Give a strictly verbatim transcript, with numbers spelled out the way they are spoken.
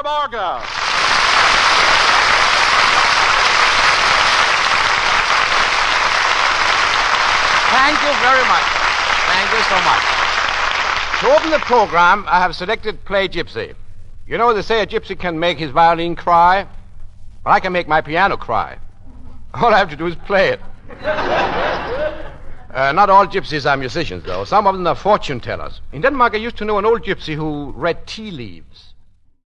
Borga. Thank you very much. Thank you so much. To open the program, I have selected Play Gypsy. You know, they say a gypsy can make his violin cry. Well, I can make my piano cry. All I have to do is play it. uh, not all gypsies are musicians, though. Some of them are fortune tellers. In Denmark, I used to know an old gypsy who read tea leaves.